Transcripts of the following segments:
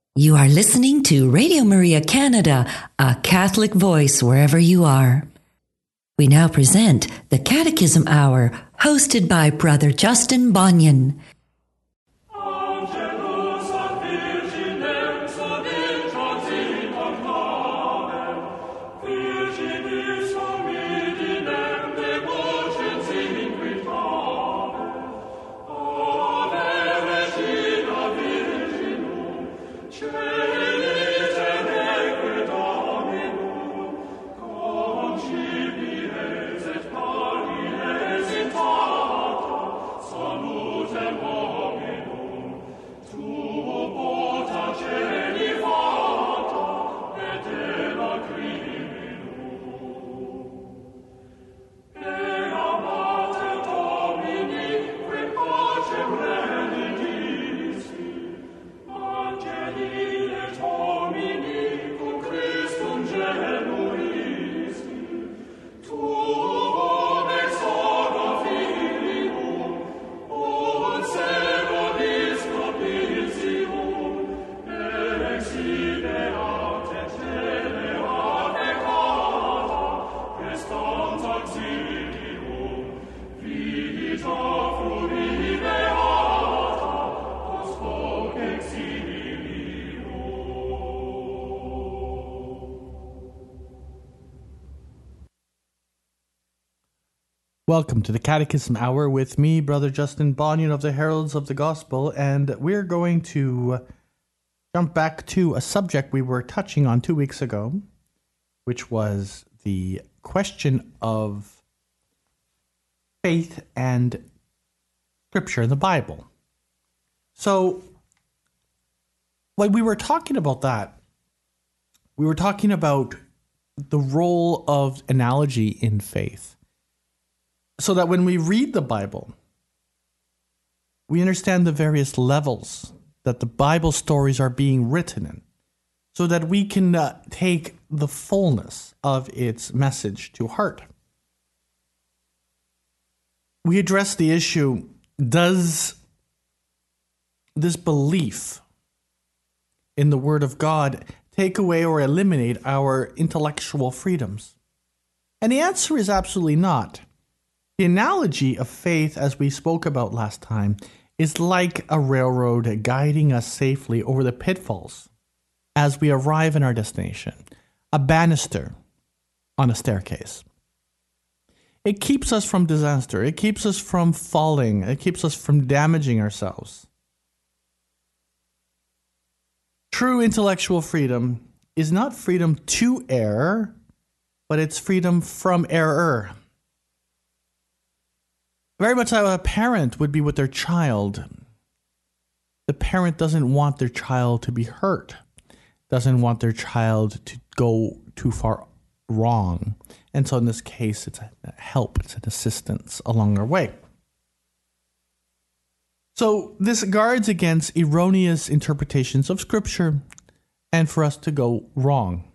You are listening to Radio Maria Canada, a Catholic voice wherever you are. We now present the Catechism Hour, hosted by Brother Justin Bonnion. Welcome to the Catechism Hour with me, Brother Justin Bonnion of the Heralds of the Gospel, and we're going to jump back to a subject we were touching on 2 weeks ago, which was the question of faith and Scripture in the Bible. So, when we were talking about that, we were talking about the role of analogy in faith. So that when we read the Bible, we understand the various levels that the Bible stories are being written in, so that we can take the fullness of its message to heart. We address the issue, does this belief in the Word of God take away or eliminate our intellectual freedoms? And the answer is absolutely not. The analogy of faith, as we spoke about last time, is like a railroad guiding us safely over the pitfalls as we arrive in our destination, a banister on a staircase. It keeps us from disaster. It keeps us from falling. It keeps us from damaging ourselves. True intellectual freedom is not freedom to err, but it's freedom from error. Very much how a parent would be with their child. The parent doesn't want their child to be hurt, doesn't want their child to go too far wrong. And so in this case, it's a help, it's an assistance along their way. So this guards against erroneous interpretations of Scripture and for us to go wrong.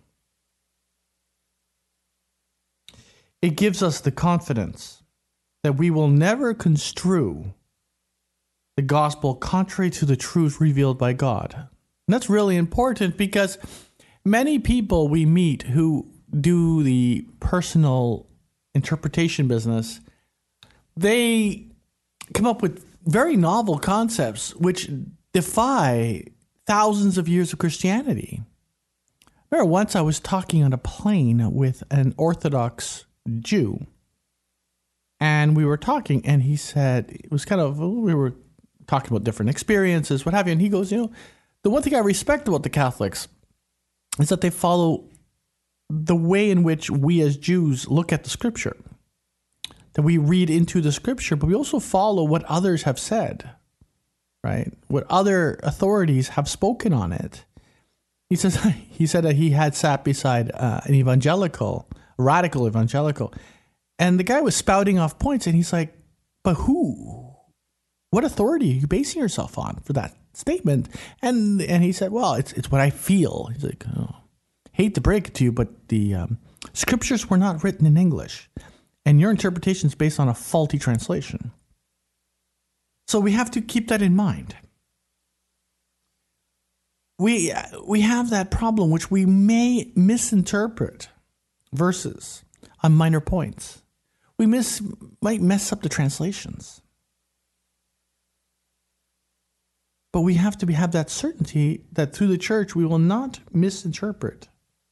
It gives us the confidence that we will never construe the gospel contrary to the truth revealed by God. And that's really important because many people we meet who do the personal interpretation business, they come up with very novel concepts which defy thousands of years of Christianity. I remember once I was talking on a plane with an Orthodox Jew, and we were talking, and he said, it was kind of, we were talking about different experiences, what have you, and he goes, the one thing I respect about the Catholics is that they follow the way in which we as Jews look at the Scripture, that we read into the Scripture, but we also follow what others have said, right? What other authorities have spoken on it. He said that he had sat beside an evangelical, radical evangelical, and the guy was spouting off points, and he's like, but who? What authority are you basing yourself on for that statement? And he said, well, it's what I feel. He's like, oh, hate to break it to you, but the Scriptures were not written in English, and your interpretation is based on a faulty translation. So we have to keep that in mind. we have that problem, which we may misinterpret verses on minor points. We might mess up the translations. But we have to have that certainty that through the church we will not misinterpret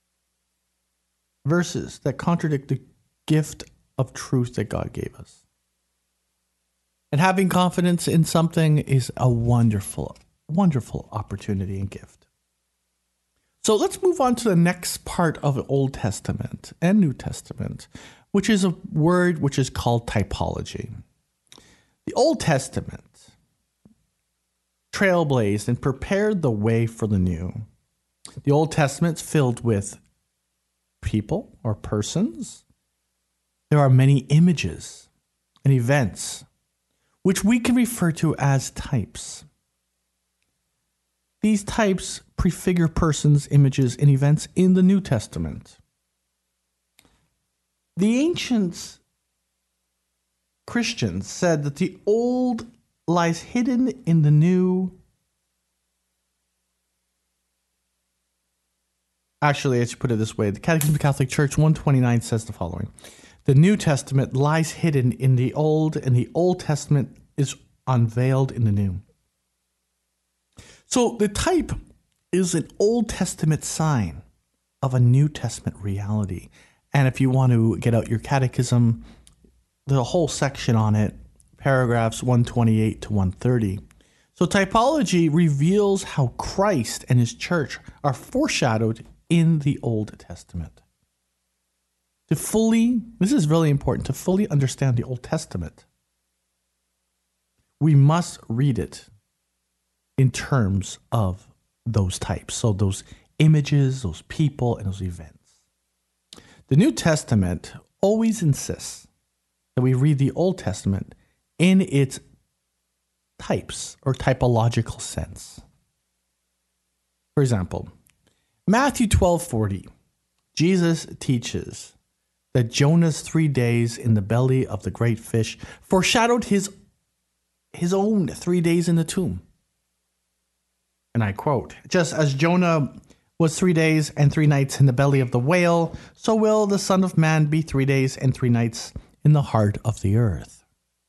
verses that contradict the gift of truth that God gave us. And having confidence in something is a wonderful, wonderful opportunity and gift. So let's move on to the next part of the Old Testament and New Testament, which is a word which is called typology. The Old Testament trailblazed and prepared the way for the New. The Old Testament's filled with people or persons. There are many images and events which we can refer to as types. These types prefigure persons, images, and events in the New Testament. The ancient Christians said that the old lies hidden in the new. Actually, I should put it this way. The Catechism of the Catholic Church 129 says the following. The New Testament lies hidden in the Old, and the Old Testament is unveiled in the New. So the type is an Old Testament sign of a New Testament reality. And if you want to get out your catechism, there's a whole section on it, paragraphs 128 to 130. So typology reveals how Christ and his church are foreshadowed in the Old Testament. This is really important, to fully understand the Old Testament, we must read it in terms of those types. So those images, those people, and those events. The New Testament always insists that we read the Old Testament in its types or typological sense. For example, Matthew 12:40, Jesus teaches that Jonah's 3 days in the belly of the great fish foreshadowed his own 3 days in the tomb. And I quote, just as Jonah was 3 days and 3 nights in the belly of the whale, so will the Son of Man be 3 days and 3 nights in the heart of the earth.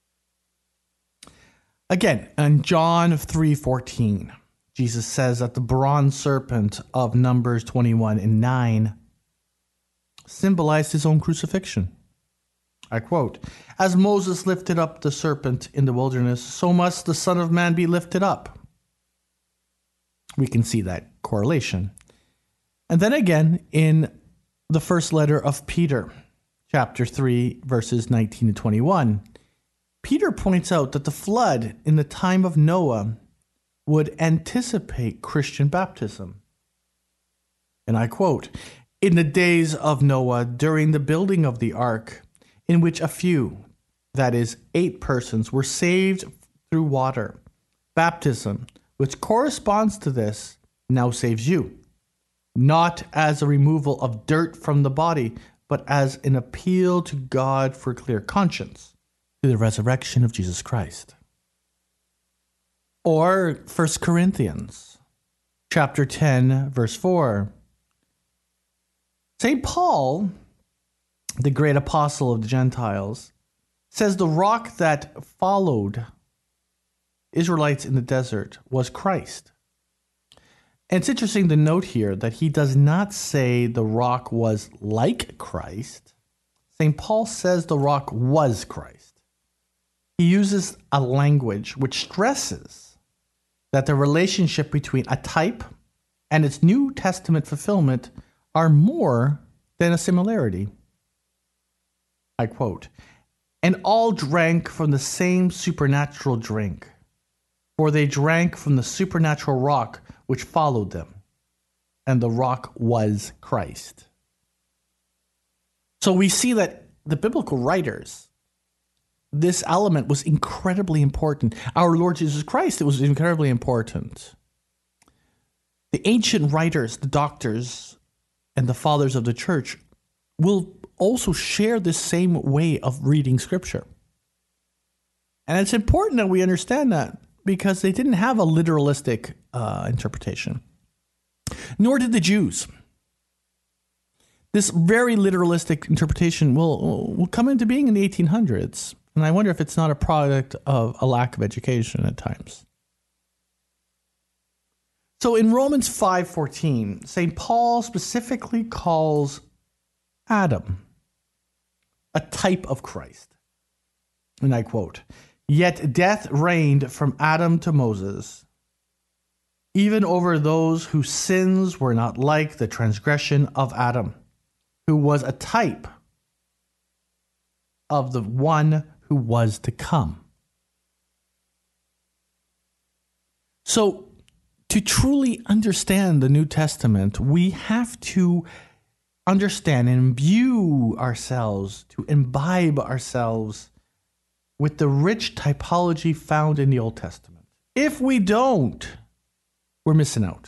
Again, in John 3:14, Jesus says that the bronze serpent of Numbers 21 and 9 symbolized his own crucifixion. I quote, as Moses lifted up the serpent in the wilderness, so must the Son of Man be lifted up. We can see that correlation. And then again, in the first letter of Peter, chapter 3, verses 19 to 21, Peter points out that the flood in the time of Noah would anticipate Christian baptism. And I quote, in the days of Noah, during the building of the ark, in which a few, that is, 8 persons, were saved through water, baptism, which corresponds to this, now saves you, not as a removal of dirt from the body, but as an appeal to God for clear conscience, through the resurrection of Jesus Christ. Or 1 Corinthians, chapter 10, verse 4. St. Paul, the great apostle of the Gentiles, says the rock that followed Israelites in the desert was Christ. And it's interesting to note here that he does not say the rock was like Christ. St. Paul says the rock was Christ. He uses a language which stresses that the relationship between a type and its New Testament fulfillment are more than a similarity. I quote, and all drank from the same supernatural drink, for they drank from the supernatural rock which followed them, and the rock was Christ. So we see that the biblical writers, this element was incredibly important. Our Lord Jesus Christ, it was incredibly important. The ancient writers, the doctors, and the fathers of the church will also share this same way of reading Scripture. And it's important that we understand that because they didn't have a literalistic interpretation. nor did the Jews. This very literalistic interpretation will come into being in the 1800s, and I wonder if it's not a product of a lack of education at times. So in Romans 5:14, St. Paul specifically calls Adam a type of Christ. And I quote, "Yet death reigned from Adam to Moses, even over those whose sins were not like the transgression of Adam, who was a type of the one who was to come." So, to truly understand the New Testament, we have to understand and imbue ourselves, to imbibe ourselves with the rich typology found in the Old Testament. If we don't, we're missing out.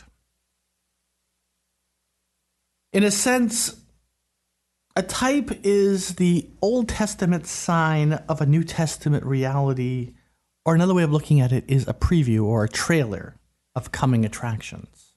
In a sense, a type is the Old Testament sign of a New Testament reality, or another way of looking at it is a preview or a trailer of coming attractions.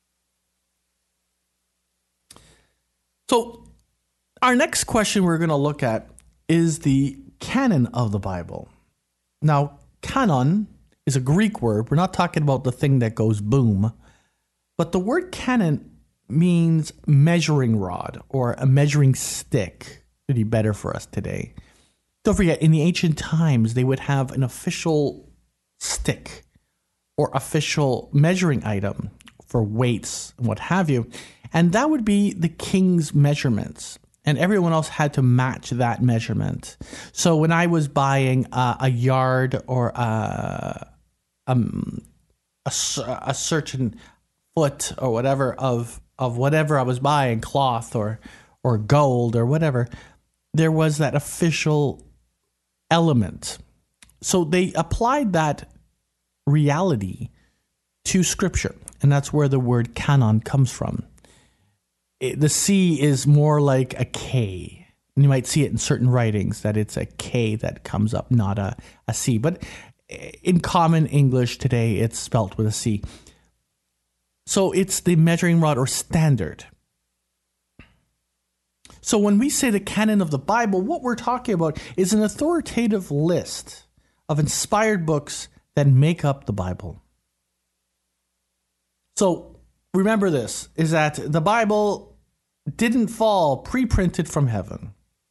So, our next question we're going to look at is the canon of the Bible. Now, canon is a Greek word. We're not talking about the thing that goes boom, but the word canon means measuring rod or a measuring stick. It'd be better for us today. Don't forget, in the ancient times, they would have an official stick or official measuring item for weights and what have you. And that would be the king's measurements. And everyone else had to match that measurement. So when I was buying a yard or a certain foot or whatever of whatever I was buying, cloth or gold or whatever, there was that official element. So they applied that reality to Scripture, and that's where the word canon comes from. The C is more like a K. And you might see it in certain writings that it's a K that comes up, not a C. But in common English today, it's spelt with a C. So it's the measuring rod or standard. So when we say the canon of the Bible, what we're talking about is an authoritative list of inspired books that make up the Bible. So remember this, is that the Bible didn't fall pre-printed from heaven.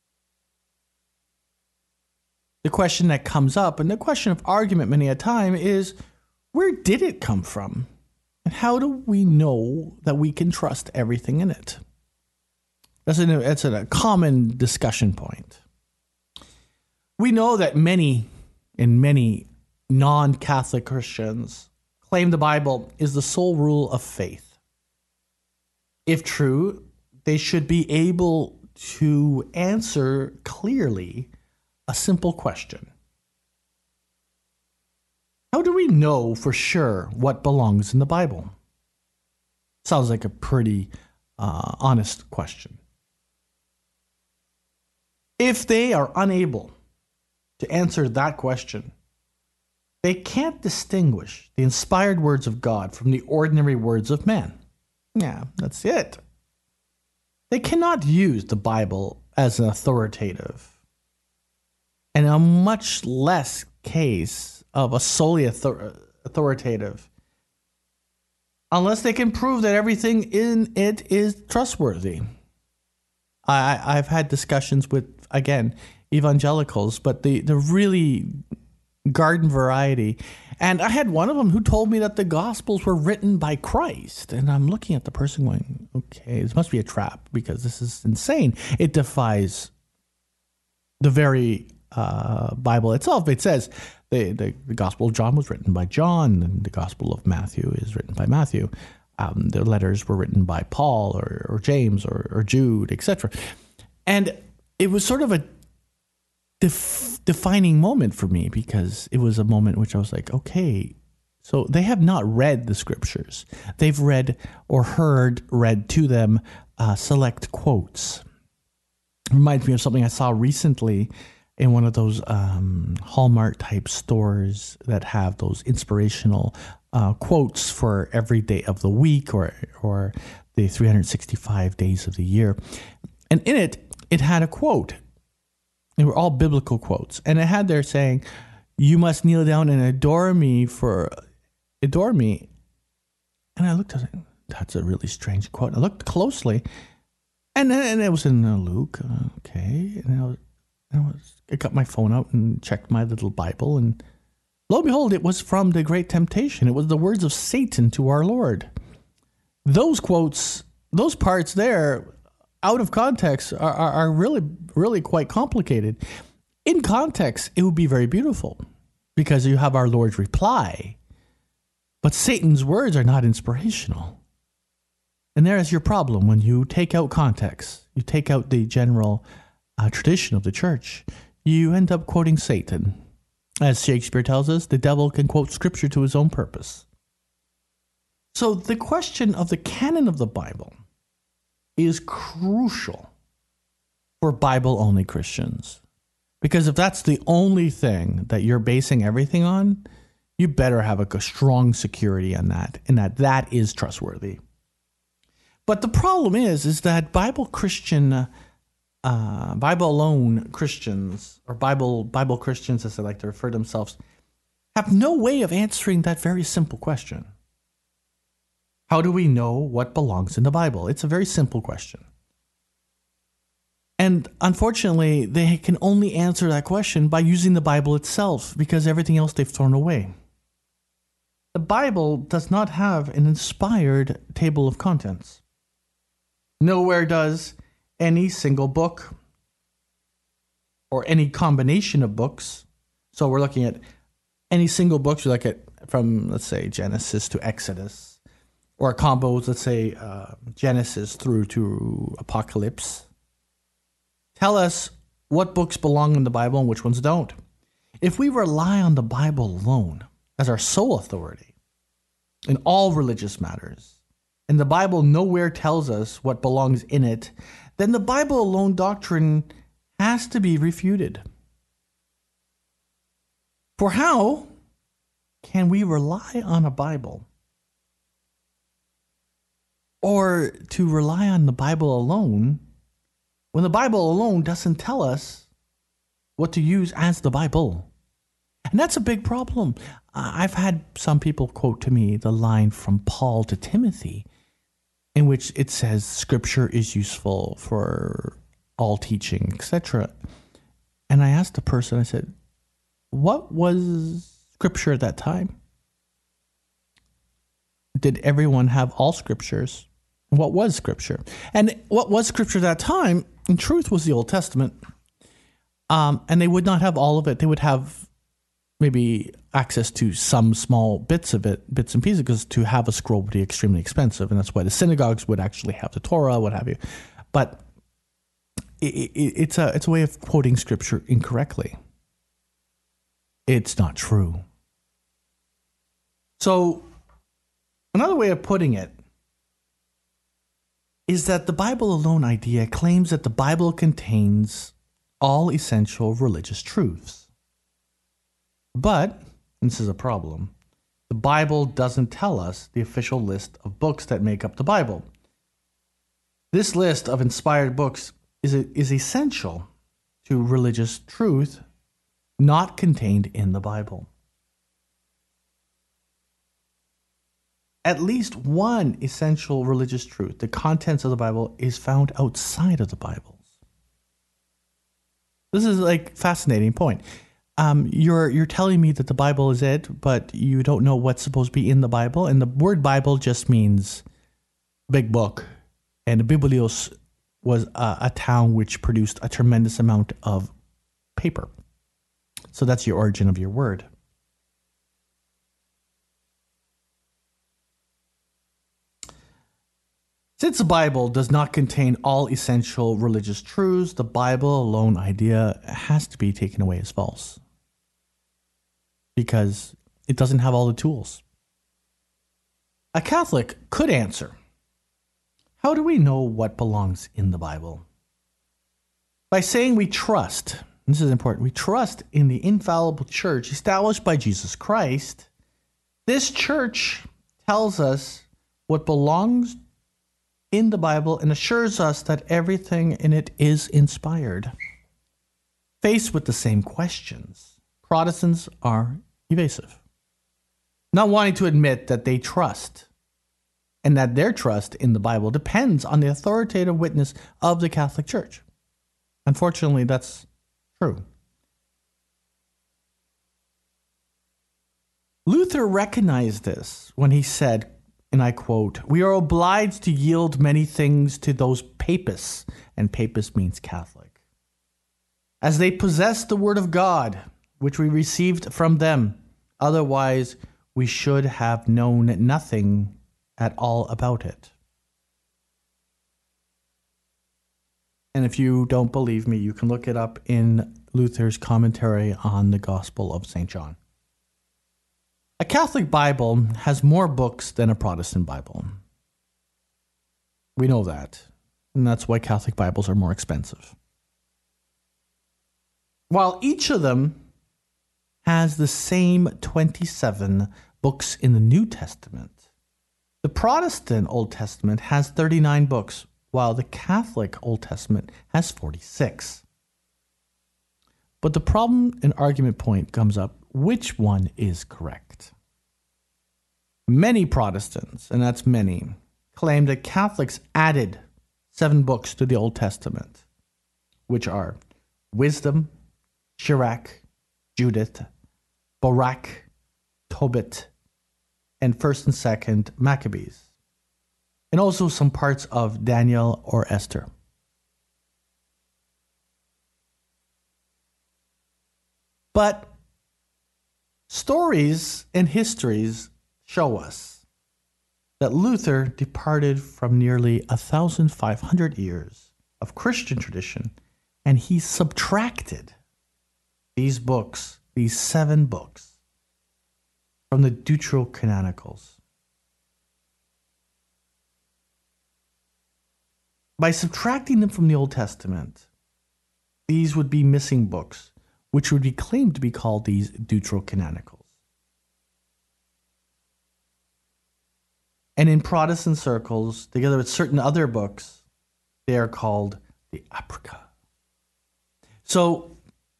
The question that comes up, and the question of argument many a time, is where did it come from? And how do we know that we can trust everything in it? That's a common discussion point. We know that many non-Catholic Christians claim the Bible is the sole rule of faith. If true, they should be able to answer clearly a simple question. How do we know for sure what belongs in the Bible? Sounds like a pretty honest question. If they are unable to answer that question, they can't distinguish the inspired words of God from the ordinary words of man. Yeah, that's it. They cannot use the Bible as an authoritative, and a much less case of a solely authoritative, unless they can prove that everything in it is trustworthy. I've had discussions with, again, evangelicals, but the really garden variety. And I had one of them who told me that the Gospels were written by Christ. And I'm looking at the person going, okay, this must be a trap because this is insane. It defies the very Bible itself. It says the Gospel of John was written by John, and the Gospel of Matthew is written by Matthew. The letters were written by Paul or James or Jude, etc. And it was sort of a defining moment for me, because it was a moment which I was like, okay, so they have not read the Scriptures. They've read or heard read to them select quotes. It reminds me of something I saw recently in one of those Hallmark type stores that have those inspirational quotes for every day of the week or the 365 days of the year. And in it had a quote. They were all biblical quotes. And it had there saying, "You must kneel down and adore me." And I looked at it. That's a really strange quote. I looked closely, and it was in Luke. Okay. And I got my phone out and checked my little Bible, and lo and behold, it was from the Great Temptation. It was the words of Satan to our Lord. Those quotes, those parts there, out of context, are really, really quite complicated. In context, it would be very beautiful because you have our Lord's reply. But Satan's words are not inspirational. And there is your problem when you take out context. You take out the general tradition of the church. You end up quoting Satan. As Shakespeare tells us, the devil can quote scripture to his own purpose. So the question of the canon of the Bible is crucial for Bible-only Christians. Because if that's the only thing that you're basing everything on, you better have a strong security on that, and that is trustworthy. But the problem is that Bible alone Christians, or Bible Christians as they like to refer to themselves, have no way of answering that very simple question. How do we know what belongs in the Bible? It's a very simple question. And unfortunately, they can only answer that question by using the Bible itself, because everything else they've thrown away. The Bible does not have an inspired table of contents. Nowhere does any single book or any combination of books. So we're looking at any single books, we look at from, let's say, Genesis to Exodus, or combos, let's say, Genesis through to Apocalypse. Tell us what books belong in the Bible and which ones don't. If we rely on the Bible alone as our sole authority in all religious matters, and the Bible nowhere tells us what belongs in it, then the Bible alone doctrine has to be refuted. For how can we rely on a Bible, or to rely on the Bible alone, when the Bible alone doesn't tell us what to use as the Bible? And that's a big problem. I've had some people quote to me the line from Paul to Timothy, in which it says Scripture is useful for all teaching, etc. And I asked the person, I said, what was Scripture at that time? Did everyone have all Scriptures? What was Scripture? And what was Scripture at that time, in truth, was the Old Testament. And they would not have all of it. They would have maybe access to some small bits of it, bits and pieces, because to have a scroll would be extremely expensive. And that's why the synagogues would actually have the Torah, what have you. But it's a way of quoting Scripture incorrectly. It's not true. So another way of putting it is that the Bible alone idea claims that the Bible contains all essential religious truths. But, and this is a problem, the Bible doesn't tell us the official list of books that make up the Bible. This list of inspired books is essential to religious truth not contained in the Bible. At least one essential religious truth, the contents of the Bible, is found outside of the Bibles. This is like a fascinating point. You're telling me that the Bible is it, but you don't know what's supposed to be in the Bible. And the word Bible just means big book. And Biblios was a town which produced a tremendous amount of paper. So that's the origin of your word. Since the Bible does not contain all essential religious truths, the Bible alone idea has to be taken away as false, because it doesn't have all the tools. A Catholic could answer, how do we know what belongs in the Bible? By saying we trust this is important, we trust in the infallible church established by Jesus Christ. This church tells us what belongs in the Bible and assures us that everything in it is inspired. Faced with the same questions, Protestants are evasive, not wanting to admit that they trust and that their trust in the Bible depends on the authoritative witness of the Catholic Church. Unfortunately, that's true. Luther recognized this when he said, and I quote, "We are obliged to yield many things to those papists," and papist means Catholic, "as they possess the word of God, which we received from them. Otherwise, we should have known nothing at all about it." And if you don't believe me, you can look it up in Luther's commentary on the Gospel of St. John. A Catholic Bible has more books than a Protestant Bible. We know that, and that's why Catholic Bibles are more expensive. While each of them has the same 27 books in the New Testament, the Protestant Old Testament has 39 books, while the Catholic Old Testament has 46. But the problem and argument point comes up, which one is correct? Many Protestants, and that's many, claim that Catholics added 7 books to the Old Testament, which are Wisdom, Sirach, Judith, Barak, Tobit, and 1st and 2nd Maccabees, and also some parts of Daniel or Esther. But stories and histories show us that Luther departed from nearly 1,500 years of Christian tradition, and he subtracted these books, these 7 books, from the Deuterocanonicals. By subtracting them from the Old Testament, these would be missing books, which would be claimed to be called these Deuterocanonicals. And in Protestant circles, together with certain other books, they are called the Apocrypha. So,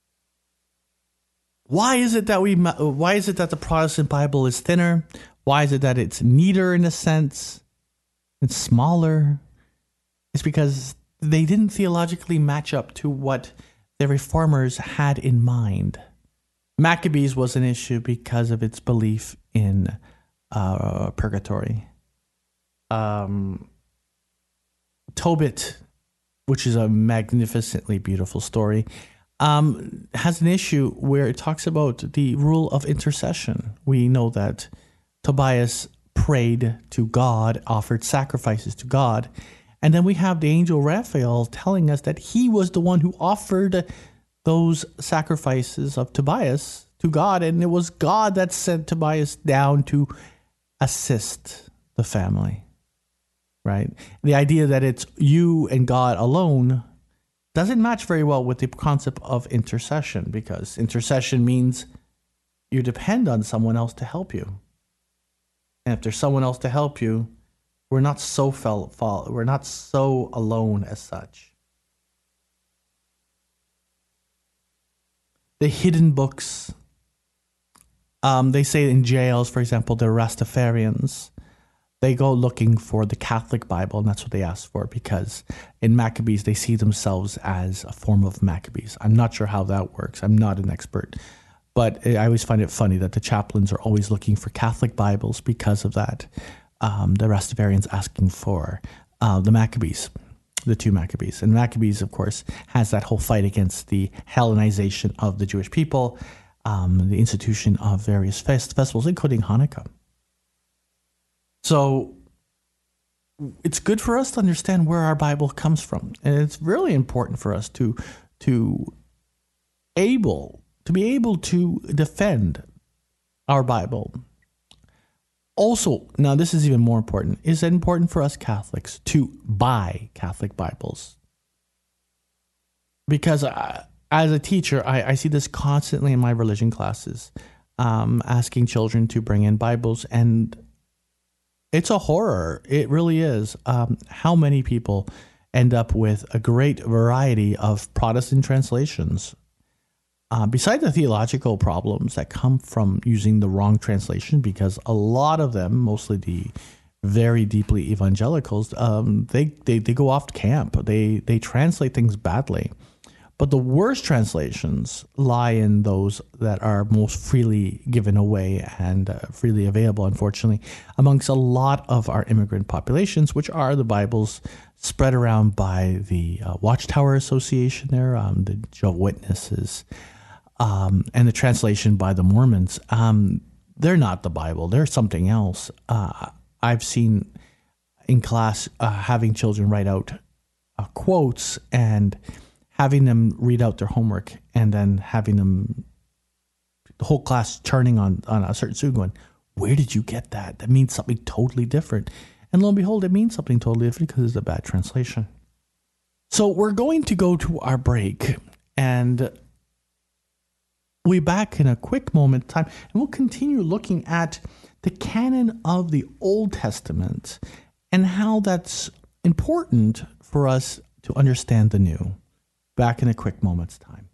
why is it that the Protestant Bible is thinner? Why is it that it's neater in a sense? It's smaller. It's because they didn't theologically match up to what the Reformers had in mind. Maccabees was an issue because of its belief in purgatory. Tobit, which is a magnificently beautiful story, has an issue where it talks about the rule of intercession. We know that Tobias prayed to God, offered sacrifices to God, and then we have the angel Raphael telling us that he was the one who offered those sacrifices of Tobias to God, and it was God that sent Tobias down to assist the family. Right? The idea that it's you and God alone doesn't match very well with the concept of intercession, because intercession means you depend on someone else to help you. And if there's someone else to help you, we're not so alone as such. The hidden books, they say in jails, for example, the Rastafarians, they go looking for the Catholic Bible, and that's what they ask for, because in Maccabees, they see themselves as a form of Maccabees. I'm not sure how that works. I'm not an expert. But I always find it funny that the chaplains are always looking for Catholic Bibles because of that. The Rastafarians asking for the Maccabees, the 2 Maccabees. And Maccabees, of course, has that whole fight against the Hellenization of the Jewish people, the institution of various festivals, including Hanukkah. So it's good for us to understand where our Bible comes from. And it's really important for us to be able to defend our Bible. Also, now this is even more important. Is it important for us Catholics to buy Catholic Bibles? Because as a teacher, I see this constantly in my religion classes, asking children to bring in Bibles, and it's a horror. It really is. How many people end up with a great variety of Protestant translations? Beside the theological problems that come from using the wrong translation, because a lot of them, mostly the very deeply evangelicals, they go off camp. They translate things badly. But the worst translations lie in those that are most freely given away and freely available, unfortunately, amongst a lot of our immigrant populations, which are the Bibles spread around by the Watchtower Association there, the Jehovah's Witnesses, and the translation by the Mormons. They're not the Bible. They're something else. I've seen in class having children write out quotes and having them read out their homework, and then having them, the whole class turning on a certain student going, where did you get that? That means something totally different. And lo and behold, it means something totally different because it's a bad translation. So we're going to go to our break, and we'll be back in a quick moment of time, and we'll continue looking at the canon of the Old Testament and how that's important for us to understand the New. Back in a quick moment's time.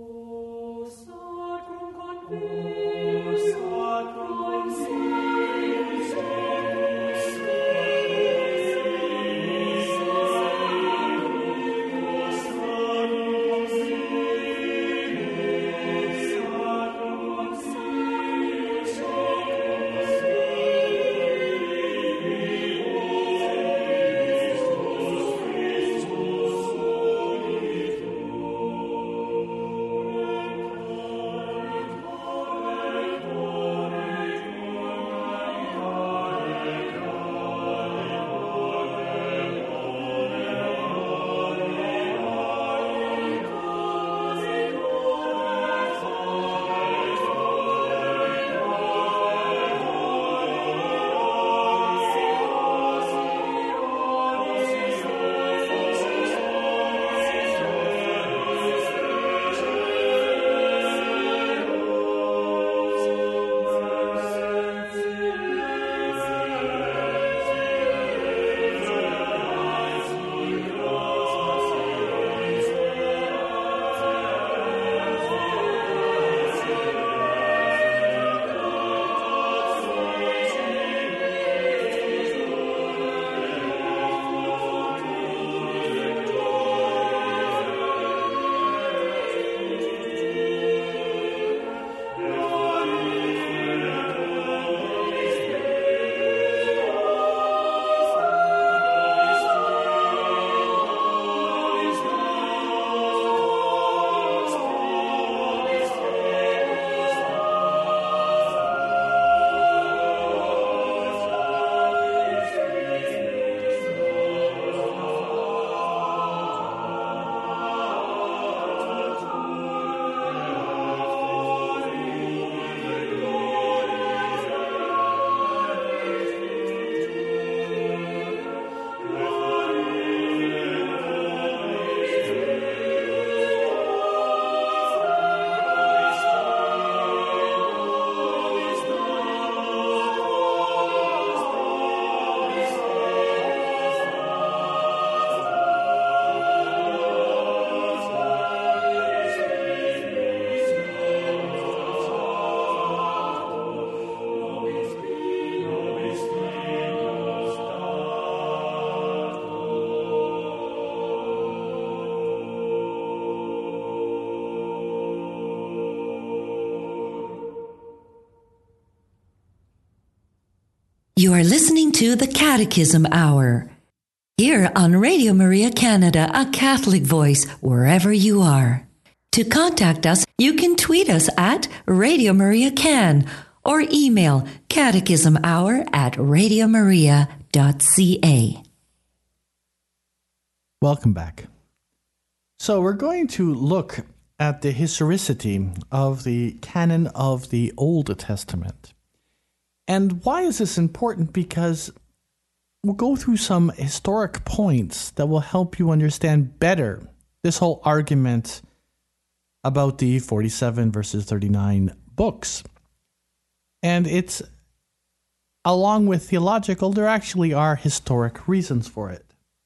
You are listening to the Catechism Hour, here on Radio Maria Canada, a Catholic voice wherever you are. To contact us, you can tweet us at Radio Maria Can or email catechismhour@radiomaria.ca. Welcome back. So we're going to look at the historicity of the canon of the Old Testament. And why is this important? Because we'll go through some historic points that will help you understand better this whole argument about the 47 verses 39 books. And it's, along with theological, there actually are historic reasons for it.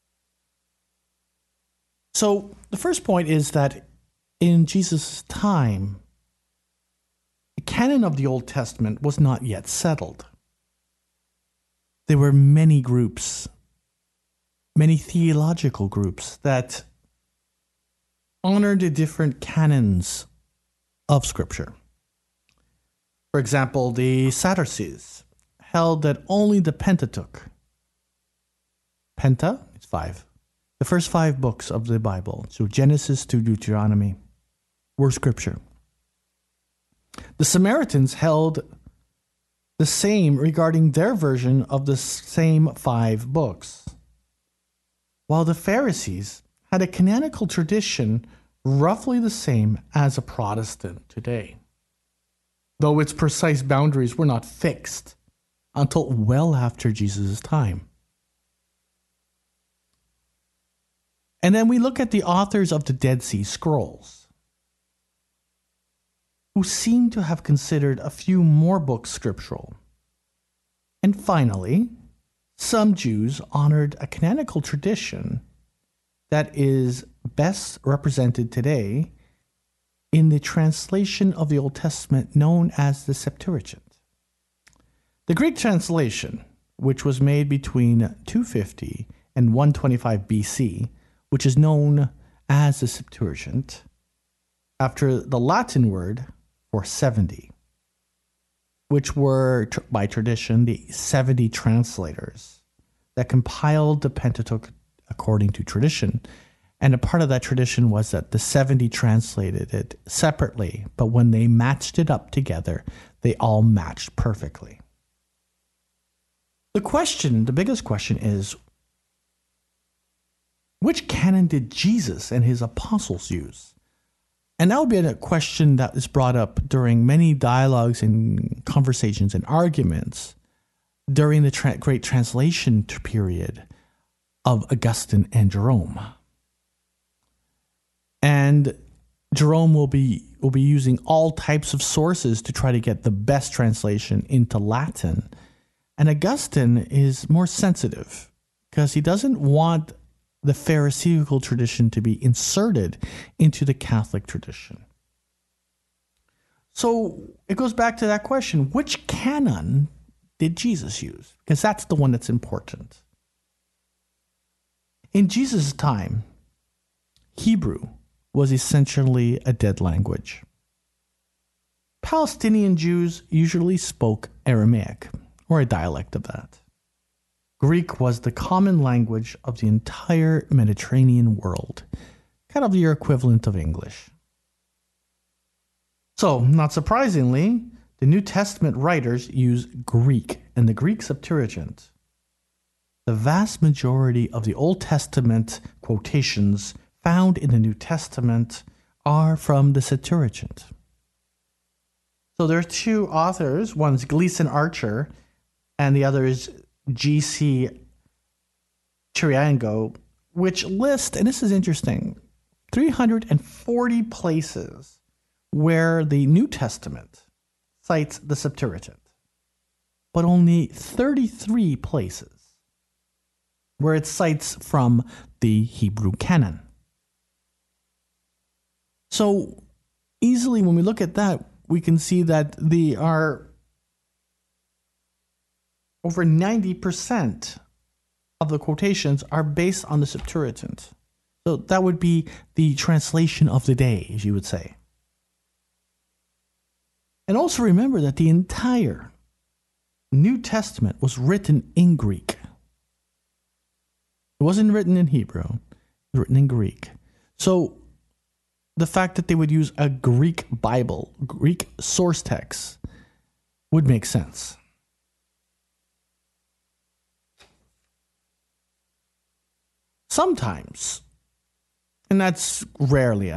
So the first point is that in Jesus' time, the canon of the Old Testament was not yet settled. There were many groups, many theological groups that honored the different canons of Scripture. For example, the Sadducees held that only the Pentateuch, Penta, it's 5, the first 5 books of the Bible, so Genesis to Deuteronomy, were Scripture. The Samaritans held the same regarding their version of the same 5 books, while the Pharisees had a canonical tradition roughly the same as a Protestant today, though its precise boundaries were not fixed until well after Jesus' time. And then we look at the authors of the Dead Sea Scrolls, who seem to have considered a few more books scriptural. And finally, some Jews honored a canonical tradition that is best represented today in the translation of the Old Testament known as the Septuagint. The Greek translation, which was made between 250 and 125 BC, which is known as the Septuagint, after the Latin word for 70, which were, by tradition, the 70 translators that compiled the Pentateuch according to tradition. And a part of that tradition was that the 70 translated it separately, but when they matched it up together, they all matched perfectly. The biggest question is, which canon did Jesus and his apostles use? And that would be a question that is brought up during many dialogues and conversations and arguments during the Great Translation period of Augustine and Jerome. And Jerome will be using all types of sources to try to get the best translation into Latin. And Augustine is more sensitive because he doesn't want the Pharisaical tradition to be inserted into the Catholic tradition. So it goes back to that question, which canon did Jesus use? Because that's the one that's important. In Jesus' time, Hebrew was essentially a dead language. Palestinian Jews usually spoke Aramaic, or a dialect of that. Greek was the common language of the entire Mediterranean world, kind of your equivalent of English. So, not surprisingly, the New Testament writers use Greek and the Greek Septuagint. The vast majority of the Old Testament quotations found in the New Testament are from the Septuagint. So there are 2 authors, one's Gleason Archer, and the other is G.C. Chiriango, which list, and this is interesting, 340 places where the New Testament cites the Septuagint, but only 33 places where it cites from the Hebrew canon. So easily when we look at that, we can see that they are over 90% of the quotations are based on the Septuagint. So that would be the translation of the day, as you would say. And also remember that the entire New Testament was written in Greek. It wasn't written in Hebrew. It was written in Greek. So the fact that they would use a Greek Bible, Greek source text, would make sense. Sometimes, and that's rarely,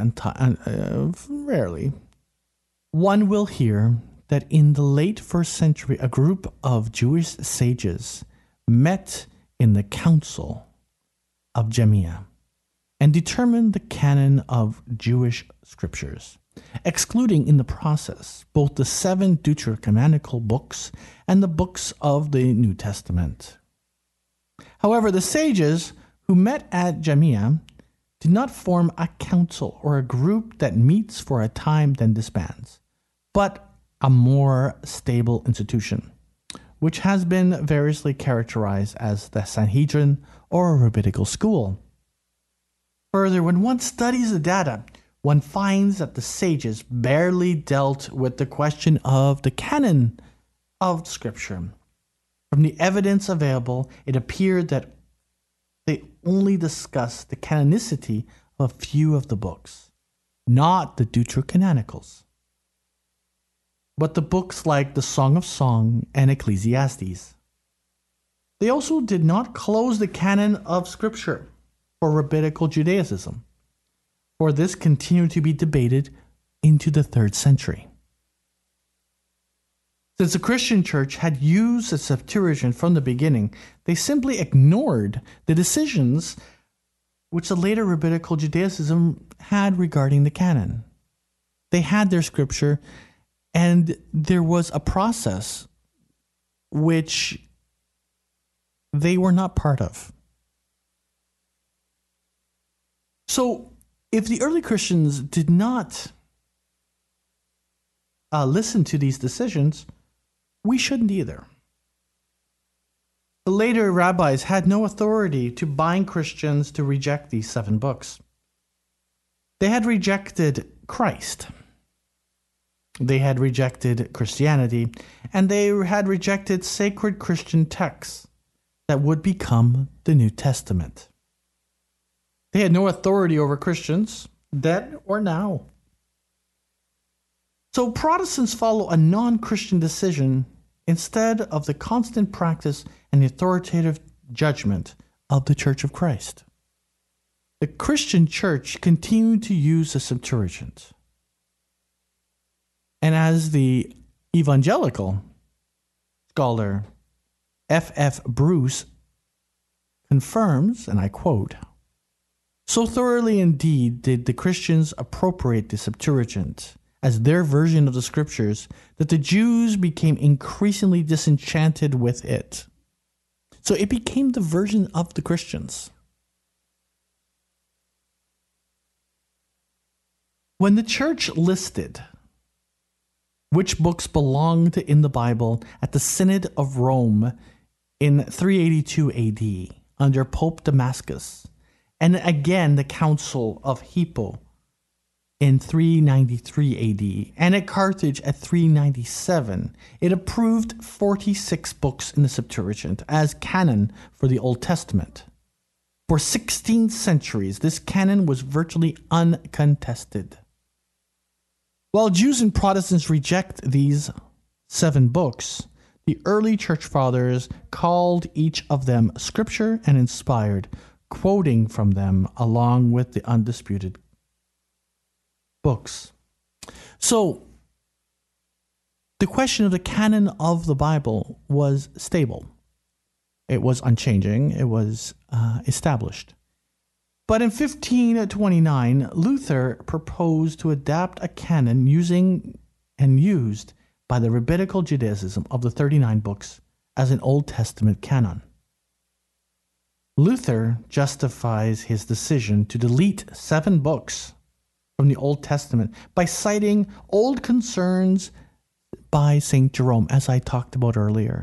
one will hear that in the late 1st century, a group of Jewish sages met in the Council of Jamia and determined the canon of Jewish scriptures. excluding in the process both the 7 deuterocanonical books and the books of the New Testament. However, the sages who met at Jamia did not form a council or a group that meets for a time then disbands, but a more stable institution, which has been variously characterized as the Sanhedrin or a rabbinical school. Further, when one studies the data, one finds that the sages barely dealt with the question of the canon of Scripture. From the evidence available, it appeared that they only discussed the canonicity of a few of the books, not the deuterocanonicals, but the books like the Song of Songs and Ecclesiastes. They also did not close the canon of Scripture for rabbinical Judaism, for this continued to be debated into the 3rd century. Since the Christian church had used the Septuagint from the beginning, they simply ignored the decisions which the later rabbinical Judaism had regarding the canon. They had their scripture, and there was a process which they were not part of. So, if the early Christians did not listen to these decisions, we shouldn't either. The later rabbis had no authority to bind Christians to reject these 7 books. They had rejected Christ. They had rejected Christianity, and they had rejected sacred Christian texts that would become the New Testament. They had no authority over Christians, then or now. So Protestants follow a non-Christian decision instead of the constant practice and authoritative judgment of the Church of Christ. The Christian church continued to use the Septuagint. And as the evangelical scholar F.F. Bruce confirms, and I quote, "So thoroughly indeed did the Christians appropriate the Septuagint as their version of the Scriptures that the Jews became increasingly disenchanted with it." So it became the version of the Christians. When the church listed which books belonged in the Bible at the Synod of Rome in 382 AD under Pope Damascus, and again the Council of Hippo in 393 AD, and at Carthage at 397, it approved 46 books in the Septuagint as canon for the Old Testament. For 16 centuries, this canon was virtually uncontested. While Jews and Protestants reject these 7 books, the early church fathers called each of them scripture and inspired, quoting from them along with the undisputed books. So, the question of the canon of the Bible was stable. It was unchanging. It was established. But in 1529, Luther proposed to adapt a canon using and used by the rabbinical Judaism of the 39 books as an Old Testament canon. Luther justifies his decision to delete 7 books from the Old Testament by citing old concerns by St. Jerome, as I talked about earlier.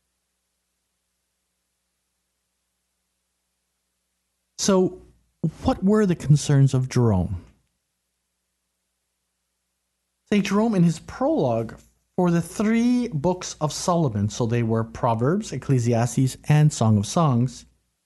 So, what were the concerns of Jerome? St. Jerome, in his prologue for the 3 books of Solomon, so they were Proverbs, Ecclesiastes, and Song of Songs,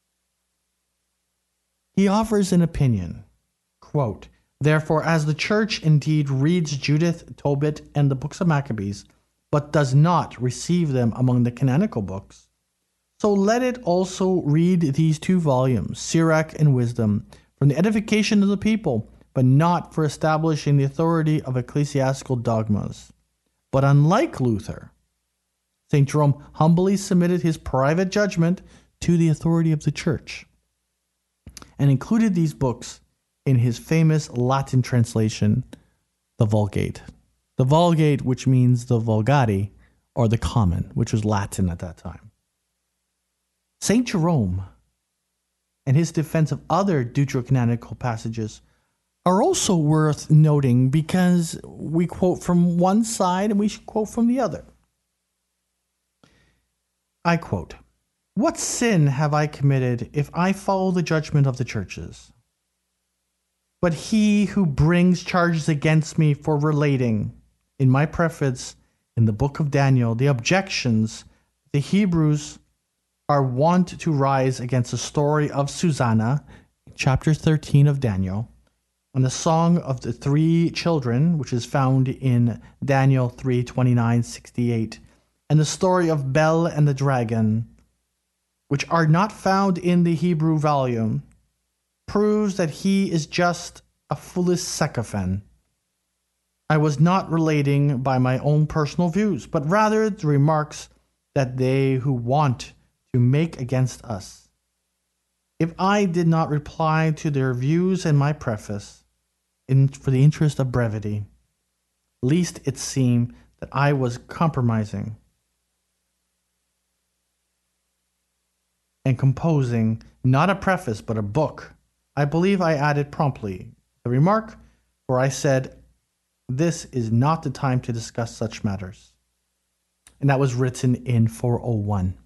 he offers an opinion, quote, "Therefore, as the church indeed reads Judith, Tobit, and the books of Maccabees, but does not receive them among the canonical books, so let it also read these 2 volumes, Sirach and Wisdom, from the edification of the people, but not for establishing the authority of ecclesiastical dogmas." But unlike Luther, St. Jerome humbly submitted his private judgment to the authority of the church and included these books in his famous Latin translation, the the Vulgate. The Vulgate, which means the Vulgati, or the Common, which was Latin at that time. St. Jerome and his defense of other deuterocanonical passages are also worth noting because we quote from one side and we should quote from the other. I quote, "What sin have I committed if I follow the judgment of the churches? But he who brings charges against me for relating, in my preface in the book of Daniel, the objections the Hebrews are wont to rise against the story of Susanna, chapter 13 of Daniel, and the song of the three children, which is found in Daniel 3:29-68, and the story of Bel and the dragon, which are not found in the Hebrew volume, proves that he is just a foolish sycophant. I was not relating by my own personal views, but rather the remarks that they who want to make against us. If I did not reply to their views in my preface, for the interest of brevity, lest it seem that I was compromising and composing not a preface but a book, I believe I added promptly the remark, for I said, this is not the time to discuss such matters. And that was written in 401.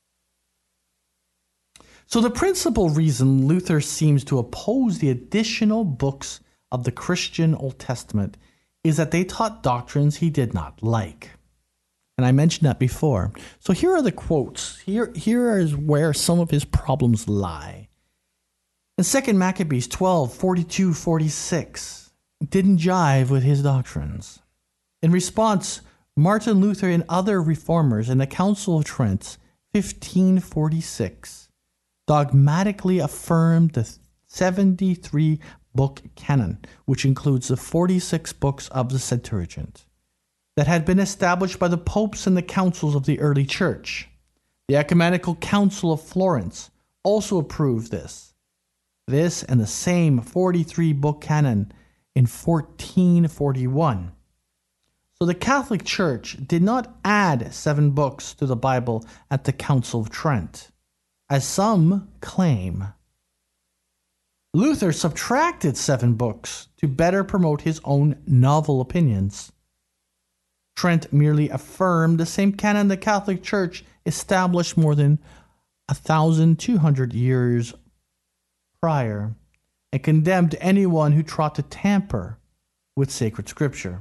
So the principal reason Luther seems to oppose the additional books of the Christian Old Testament is that they taught doctrines he did not like. And I mentioned that before. So here are the quotes. Here is where some of his problems lie. In 2 Maccabees 12:42-46, didn't jive with his doctrines. In response, Martin Luther and other reformers in the Council of Trent, 1546, dogmatically affirmed the 73-book canon, which includes the 46 books of the Septuagint, that had been established by the popes and the councils of the early church. The Ecumenical Council of Florence also approved this. This and the same 43-book canon in 1441. So the Catholic Church did not add 7 books to the Bible at the Council of Trent, as some claim. Luther subtracted 7 books to better promote his own novel opinions. Trent merely affirmed the same canon the Catholic Church established more than 1,200 years prior, and condemned anyone who tried to tamper with sacred scripture.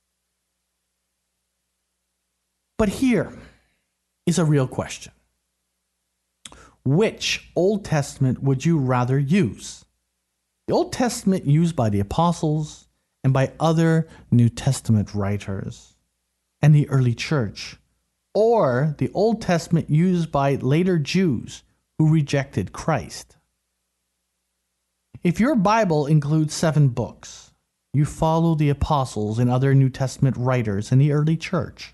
But here is a real question. Which Old Testament would you rather use? The Old Testament used by the apostles and by other New Testament writers and the early church, or the Old Testament used by later Jews who rejected Christ? If your Bible includes 7 books, you follow the apostles and other New Testament writers in the early church.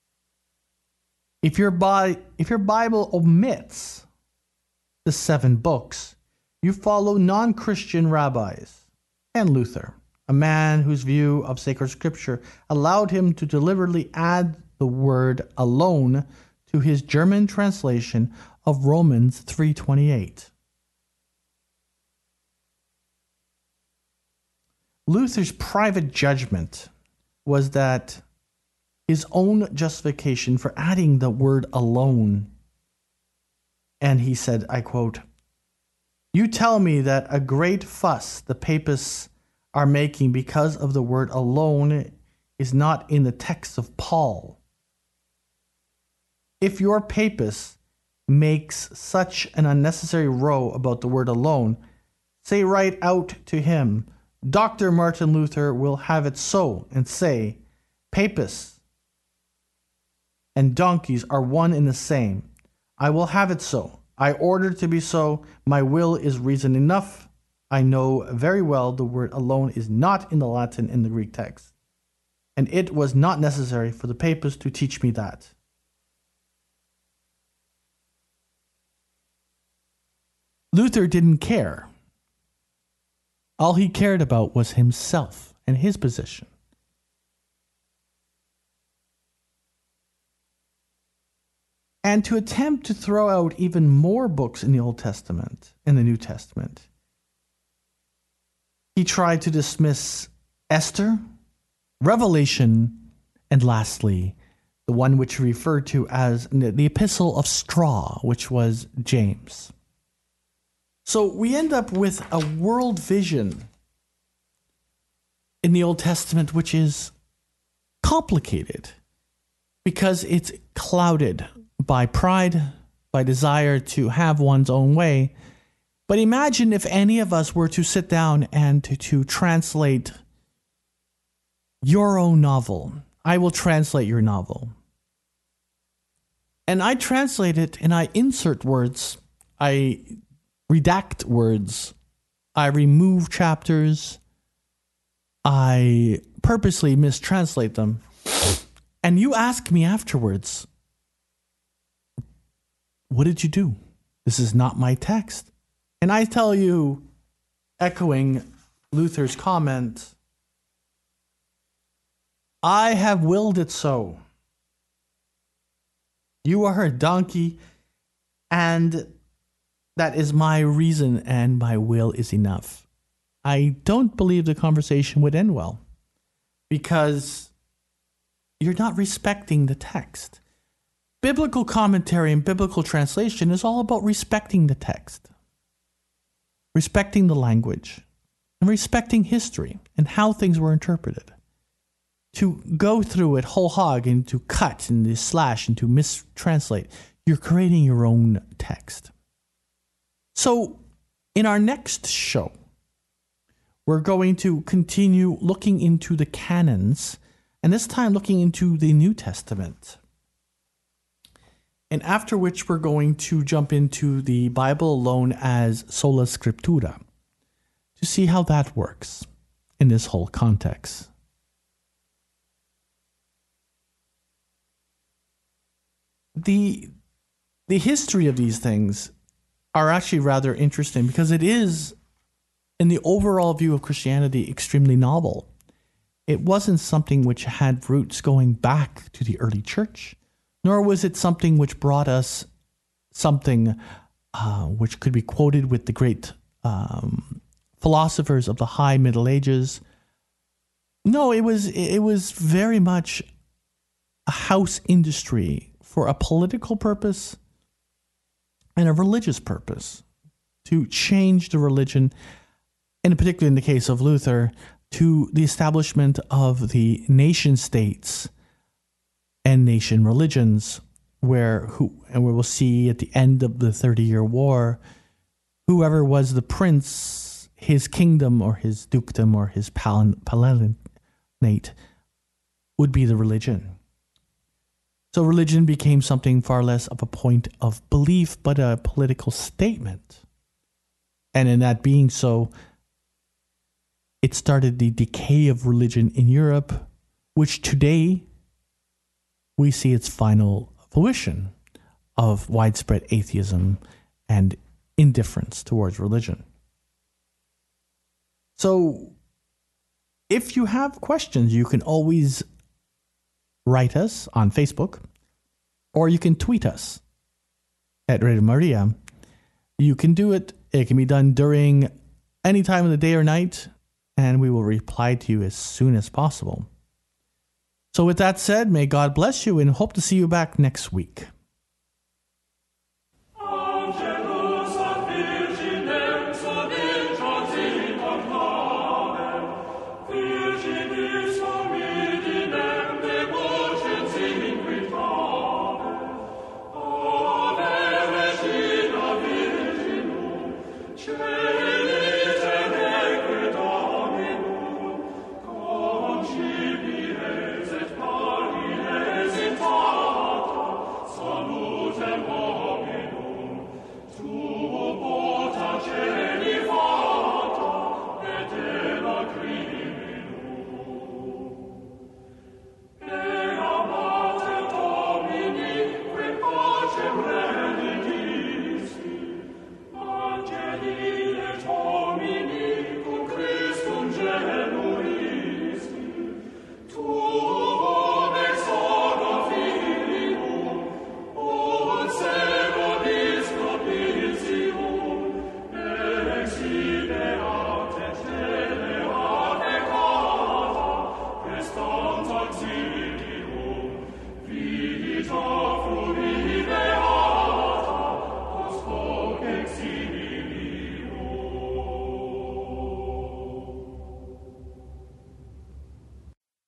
If your Bible omits the 7 books, you follow non-Christian rabbis and Luther, a man whose view of sacred scripture allowed him to deliberately add the word alone to his German translation of Romans 3:28. Luther's private judgment was that his own justification for adding the word alone. And he said, I quote, "You tell me that a great fuss the papists are making because of the word alone is not in the text of Paul. If your papist makes such an unnecessary row about the word alone, say right out to him, Dr. Martin Luther will have it so, and say, papists and donkeys are one and the same. I will have it so. I order it to be so. My will is reason enough. I know very well the word alone is not in the Latin in the Greek text, and it was not necessary for the papists to teach me that." Luther didn't care. All he cared about was himself and his position. and to attempt to throw out even more books in the Old Testament, in the New Testament. He tried to dismiss Esther, Revelation, and lastly, the one which he referred to as the Epistle of Straw, which was James. So we end up with a world vision in the Old Testament which is complicated because it's clouded by pride, by desire to have one's own way. But imagine if any of us were to sit down and to translate your own novel. I will translate your novel. And I translate it and I insert words. I redact words. I remove chapters. I purposely mistranslate them. And you ask me afterwards, what did you do? This is not my text. And I tell you, echoing Luther's comment, I have willed it so. You are a donkey, and that is my reason, and my will is enough. I don't believe the conversation would end well, because you're not respecting the text. Biblical commentary and biblical translation is all about respecting the text, respecting the language, and respecting history and how things were interpreted. To go through it whole hog and to cut and to slash and to mistranslate, you're creating your own text. So in our next show, we're going to continue looking into the canons, and this time looking into the New Testament. And after which we're going to jump into the Bible alone as sola scriptura to see how that works in this whole context. The history of these things are actually rather interesting because it is, in the overall view of Christianity, extremely novel. It wasn't something which had roots going back to the early church, nor was it something which brought us something which could be quoted with the great philosophers of the high Middle Ages. No, it was very much a house industry for a political purpose and a religious purpose, to change the religion, and particularly in the case of Luther, to the establishment of the nation states and nation religions, where we will see at the end of the 30-Year War, whoever was the prince, his kingdom or his dukedom or his palatinate would be the religion. So religion became something far less of a point of belief, but a political statement. And in that being so, it started the decay of religion in Europe, which today we see its final fruition of widespread atheism and indifference towards religion. So if you have questions, you can always write us on Facebook, or you can tweet us at Radio Maria. You can do it. It can be done during any time of the day or night, and we will reply to you as soon as possible. So with that said, may God bless you, and hope to see you back next week.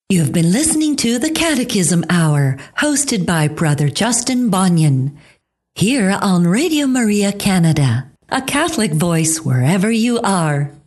You have been listening to the Catechism Hour, hosted by Brother Justin Bonnion, here on Radio Maria Canada, a Catholic voice wherever you are.